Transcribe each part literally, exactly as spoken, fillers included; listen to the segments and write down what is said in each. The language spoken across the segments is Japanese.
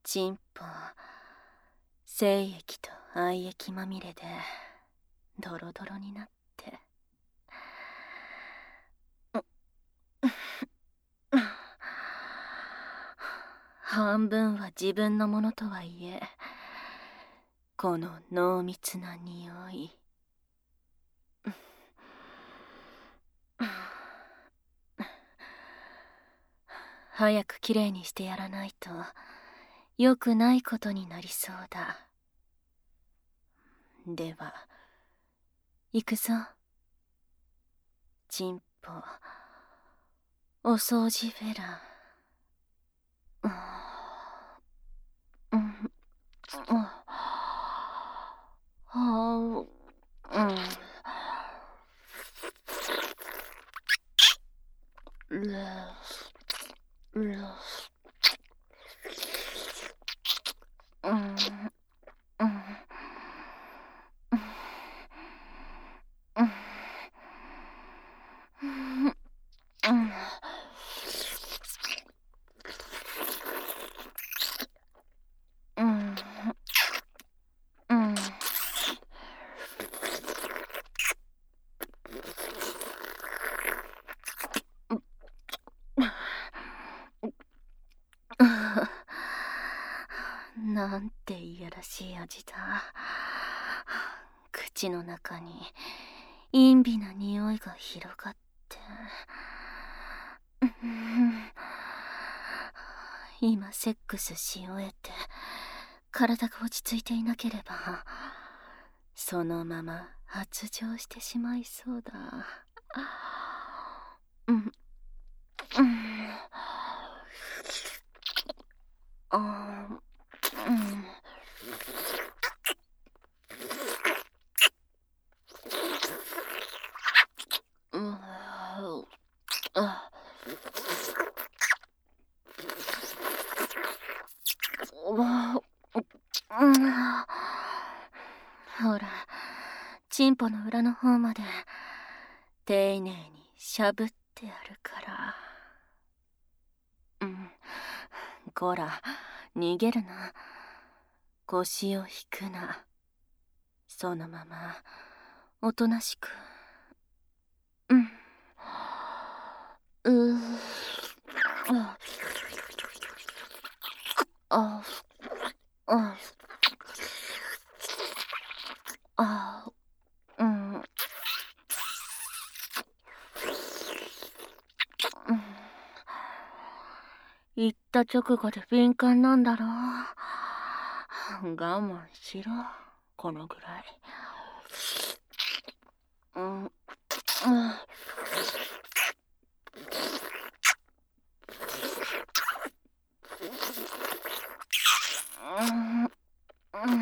チンポ、精液と愛液まみれでドロドロになって。半分は自分のものとはいえ、この濃密な匂い。早くきれいにしてやらないと良くないことになりそうだ。では行くぞ。チンポ、お掃除フェラ。うん、うん、あー、うん、レス、レス、うん、うん、うん、うん、うん。なんていやらしい味だ。口の中に陰微な匂いが広がって。今セックスし終えて体が落ち着いていなければそのまま発情してしまいそうだ。うん、うん、あ、うん、うん、あ、うん、ほら、チンポの裏の方まで丁寧にしゃぶってやるから。うん、こら、逃げるな。腰を引くな。そのままおとなしく。うん、うー、あ、あ、あ、うん、うん、言った直後で敏感なんだろう。我慢しろ、このぐらい。うん、うん、うん、うん、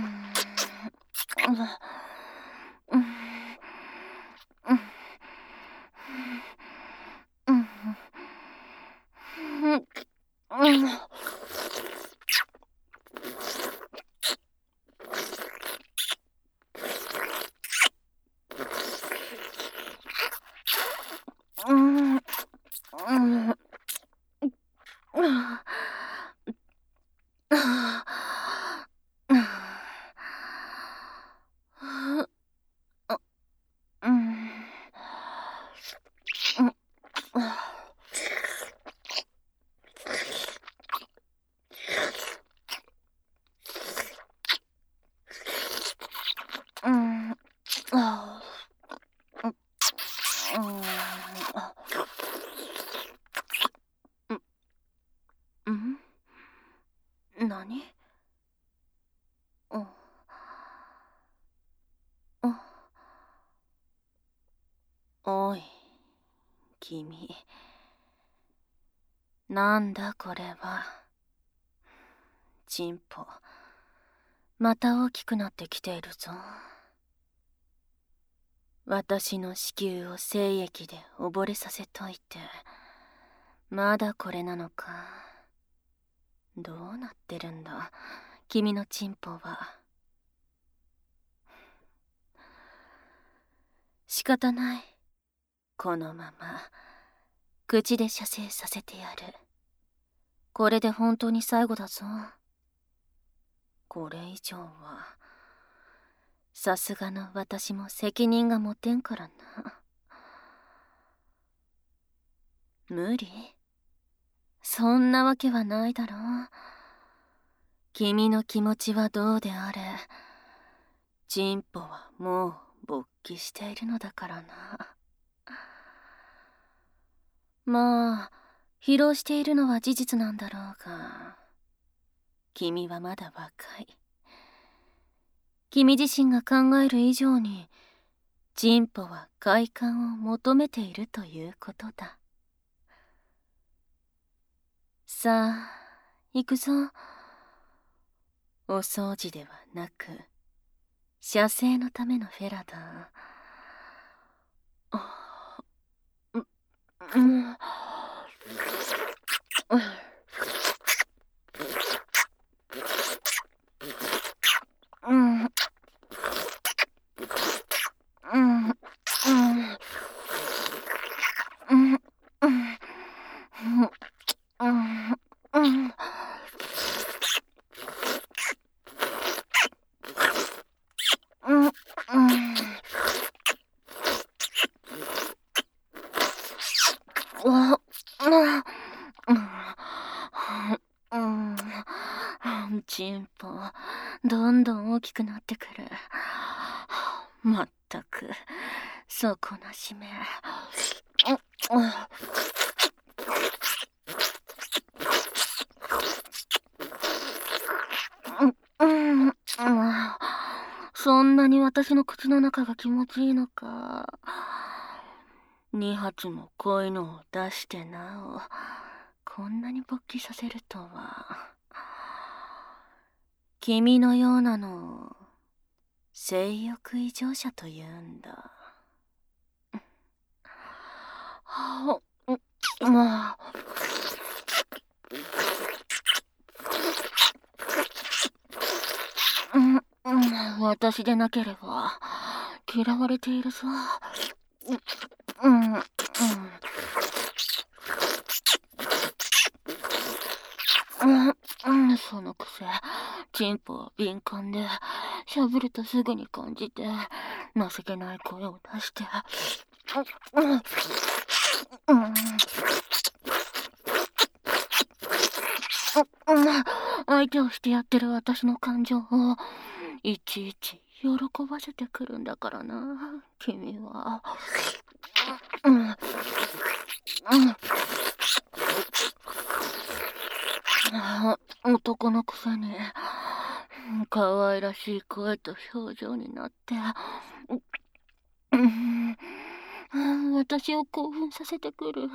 何？おい、君。なんだこれは。チンポ、また大きくなってきているぞ。私の子宮を精液で溺れさせといて、まだこれなのか。どうなってるんだ、君のチンポは。仕方ない。このまま口で射精させてやる。これで本当に最後だぞ。 これ以上はさすがの私も責任が持てんからな。無理？そんなわけはないだろう。君の気持ちはどうであれ、ジンポはもう勃起しているのだからな。まあ、疲労しているのは事実なんだろうが、君はまだ若い。君自身が考える以上に、ジンポは快感を求めているということだ。さあ、行くぞ。お掃除ではなく、射精のためのフェラだ。う、うん、うん、うん、うん、うん、うん、うん、うん。チンポ、どんどん大きくなってくる。まったく、底なしめ。そんなに私の口の中が気持ちいいのか。二発も恋のを出してなお、こんなに勃起させるとは。君のようなのを性欲異常者と言うんだ。はあ、まあ。うん、うん、私でなければ嫌われているぞ。うん、うん、うん、うん、そのくせチンポは敏感で、しゃぶるとすぐに感じて情けない声を出して、うん、うん、相手をしてやってる私の感情をいちいち喜ばせてくるんだからな、君は。うん、うん、男のくせに可愛らしい声と表情になって、うん、私を興奮させてくる。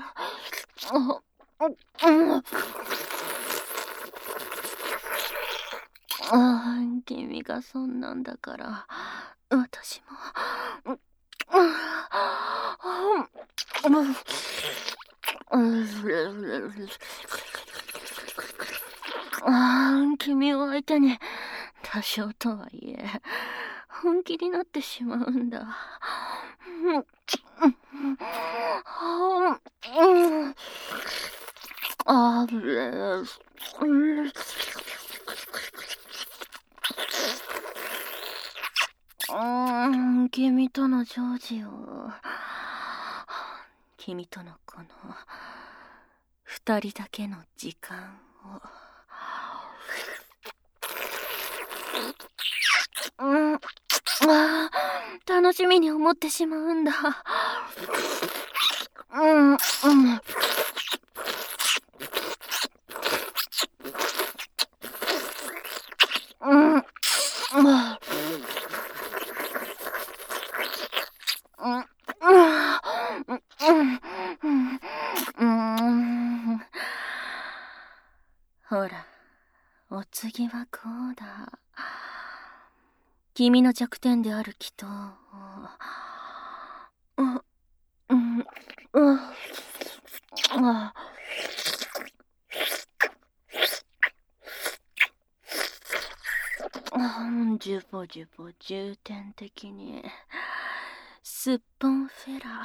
ああ、君がそんなんだから私も。ああ、君を相手に多少とはいえ本気になってしまうんだ。あれ、うーん、君とのジョージを、君とのこの二人だけの時間を。うん、ああ、楽しみに思ってしまうんだ。うん、うん。うん、うん、ほら、お次はこうだ。君の弱点である祈祷を、うん、うん、うん、あ、ジュボジュボ重点的にすっぽんフェラ。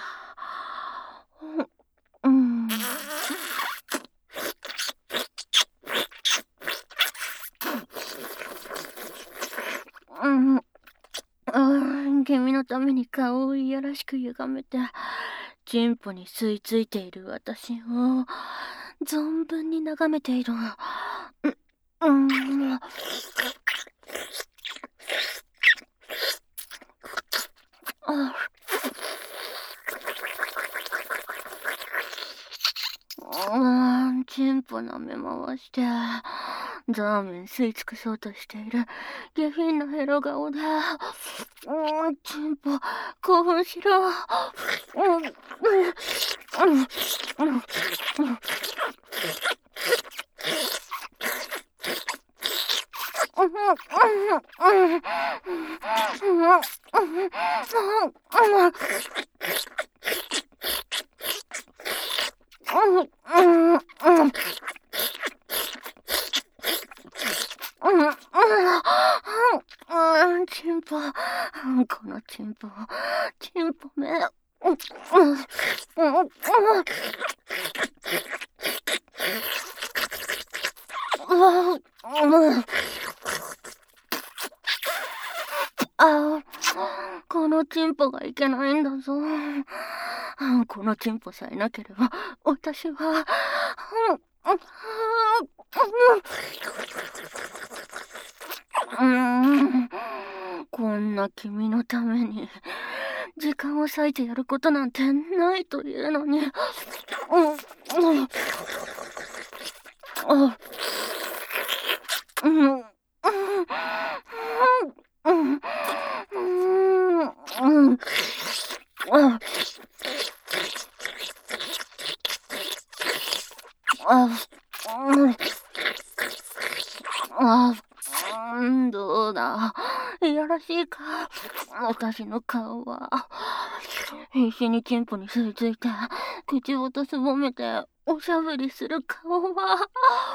うん、 ために顔をいやらしく歪めて、チンポに吸い付いている私を存分に眺めている。うん、うん、チンポ舐め回して、ザーメン吸い尽くそうとしている下品なヘロ顔で、うん、チンポ、興奮しろ。うん、うん、うん、うん、チンポ、このチンポ、チンポめ、あ、このチンポがいけないんだぞ。このチンポさえなければ、私は、うん、こんな君のために時間を割いてやることなんてないというのに。うん、うん、うん、うん、うん、どうだ、いやらしいか、私の顔は。必死にチンポに吸い付いて、口をとすぼめて、おしゃべりする顔は。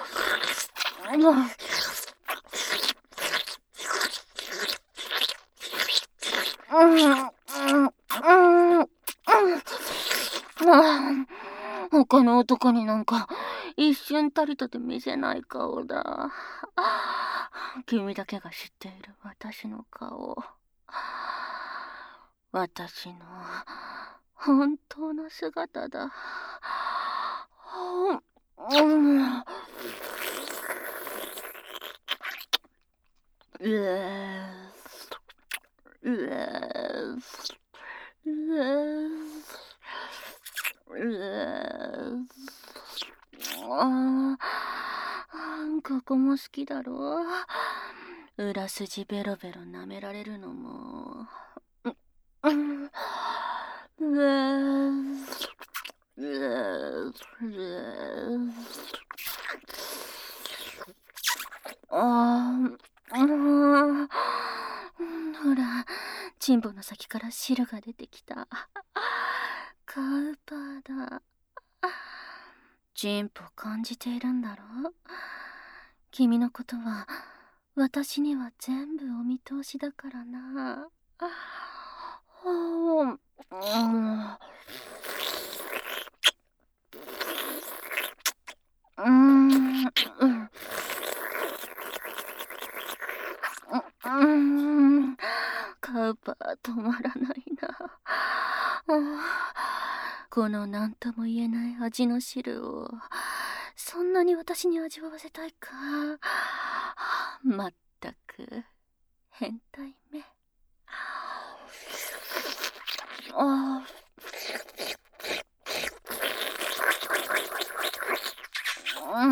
他の男になんか一瞬たりとて見せない顔だ。君だけが知っている私の顔。私の本当の姿だ。うん、うえうえああ、ここも好きだろう。裏筋ベロベロ舐められるのも。うううああ、ほら、チンポの先から汁が出てきた。カウパーだ。チンポ感じているんだろう。君のことは私には全部お見通しだからな。うん、うん、うん、カウパー止まらないな。この何とも言えない味の汁をそんなに私に味わわせたいか。まったく変態め。ああ、うん。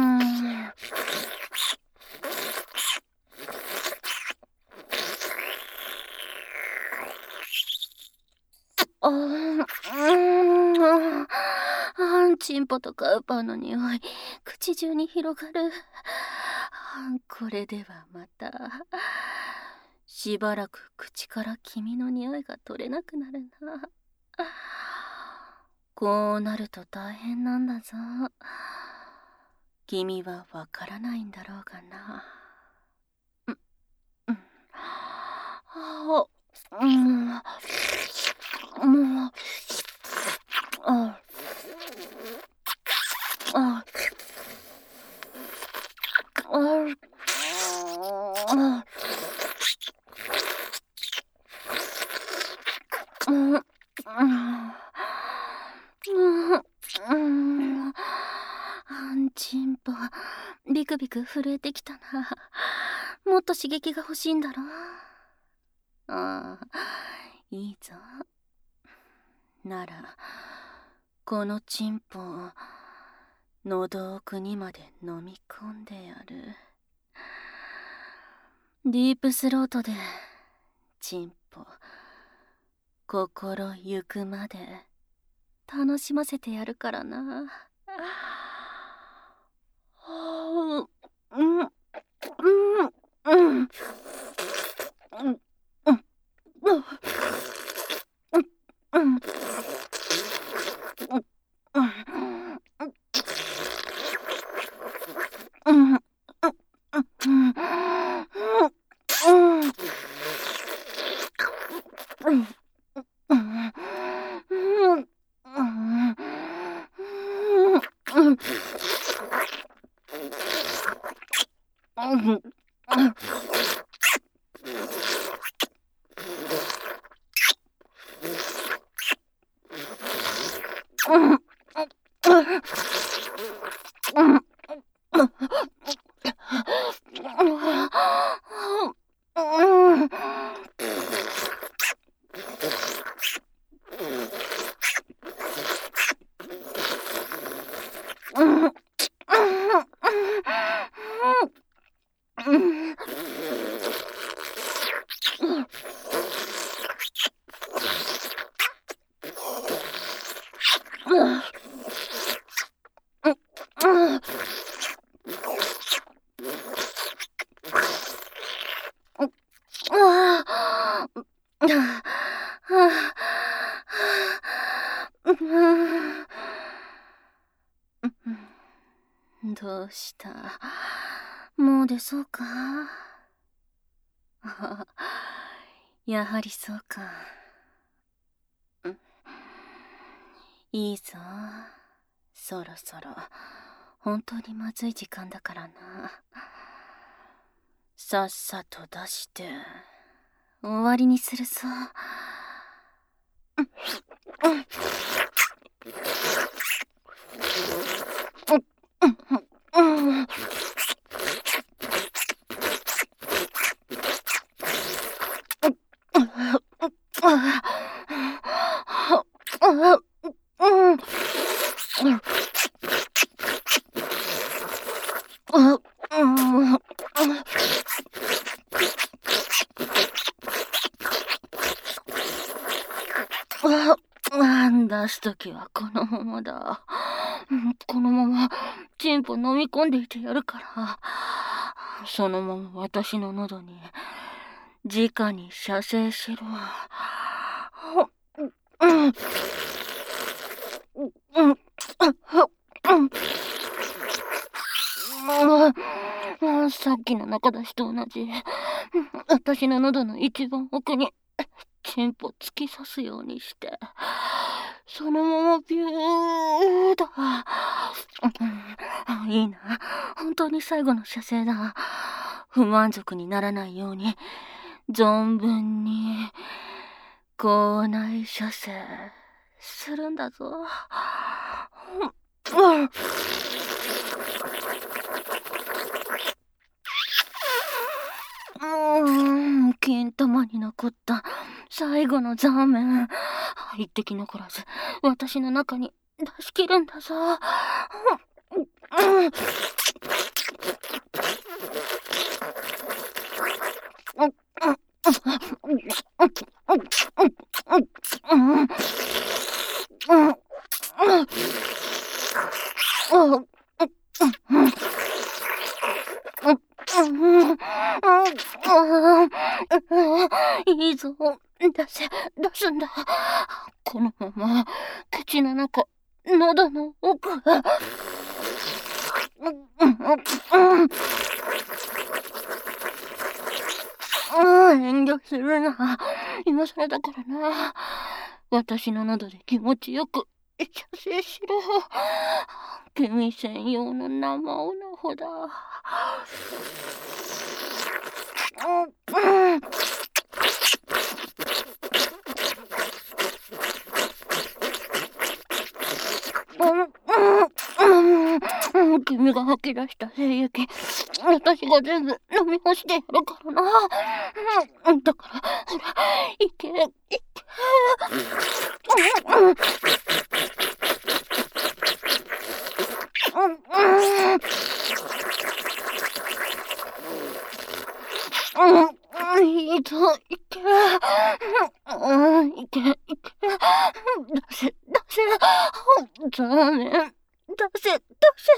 ああ、チンポとカウパーの匂い、口中に広がる。これではまた、しばらく口から君の匂いが取れなくなるな。こうなると大変なんだぞ。君はわからないんだろうがな。うん、うん、あ、うん、もう、あ、あ、あ、あ、 チンポビクビク震えてきたな。もっと刺激が欲しいんだろ。ああ、いいぞ。ならこのチンポを喉奥にまで飲み込んでやる。ディープスロートでチンポ心ゆくまで楽しませてやるからな。うんうんうんどうした？もう出そうか？やはりそうか。いいぞ。そろそろ本当にまずい時間だからな。さっさと出して終わりにするぞ。出すときはこのままだ。このままチンポ飲み込んでいてやるから、そのまま私の喉に直に射精しろ。さっきの中出しと同じ。私の喉の一番奥にチンポ突き刺すようにして、そのままビューだ。いいな。本当に最後の射精だ。不満足にならないように存分に口内射精するんだぞ。うーん、金玉に残った最後のザーメン、一滴残らず私の中に出し切るんだぞ。いいぞ、出せ、出すんだ。このまま口の中、喉の奥。遠慮するな。今更だからな。私の喉で気持ちよく射精しろ。君専用の生オナホだ。 君が吐き出した精液、私が全部飲み干してやるからな。うん、だから、ほら、いけ、いけ。うん、いけ、いけ。うん、いけ、いけ。出せ、出せ。ダメ。出せ、出せ。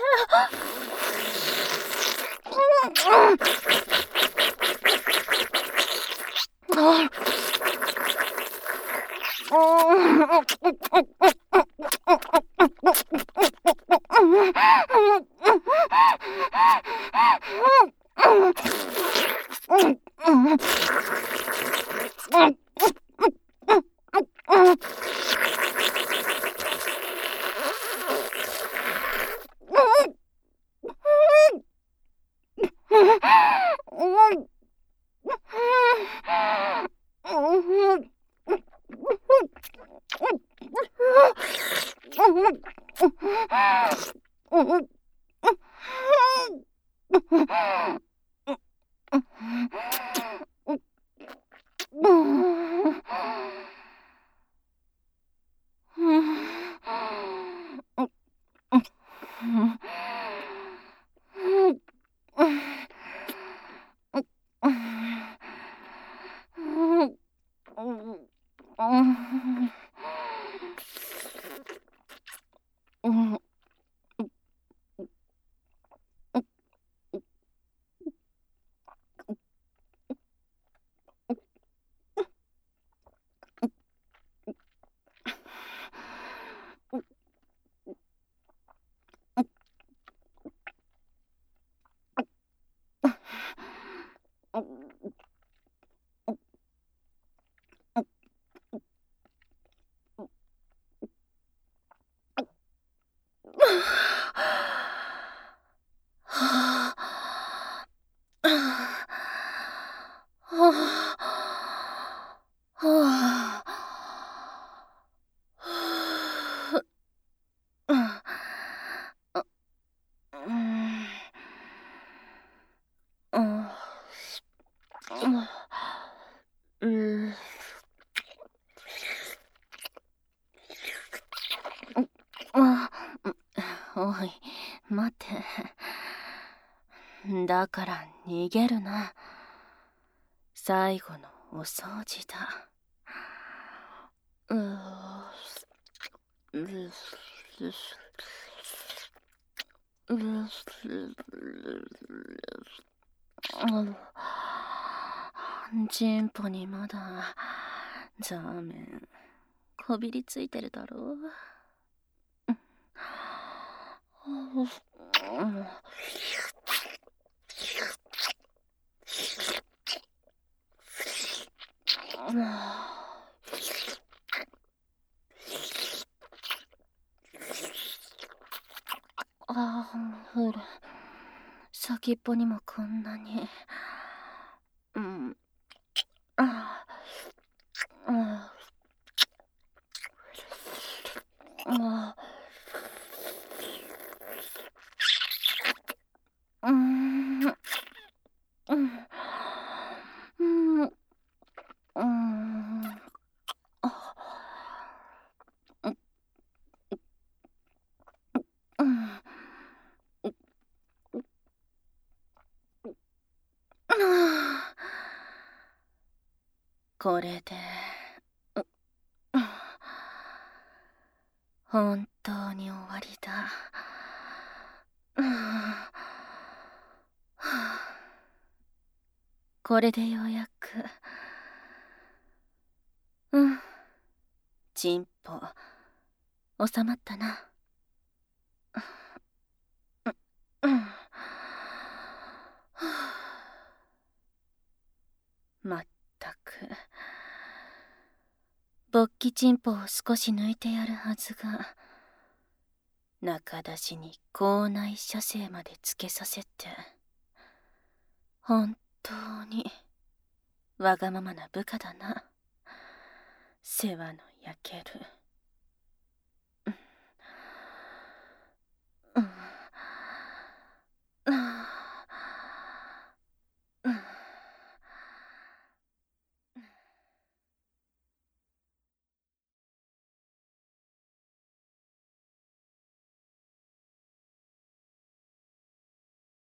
おい、待て。だから逃げるな。最後のお掃除だ。ううチンポにまだザーメンこびりついてるだろう。ああ、ほら、先っぽにもこんなに。うん。ああ。ああ。うん。うん。うん。うん。あ。うん。これで本当に終わりだ。これでようやく。うん。チンポ収まったな。まったく。勃起チンポを少し抜いてやるはずが、中出しに口内射精までつけさせて、本当にわがままな部下だな。世話の焼ける。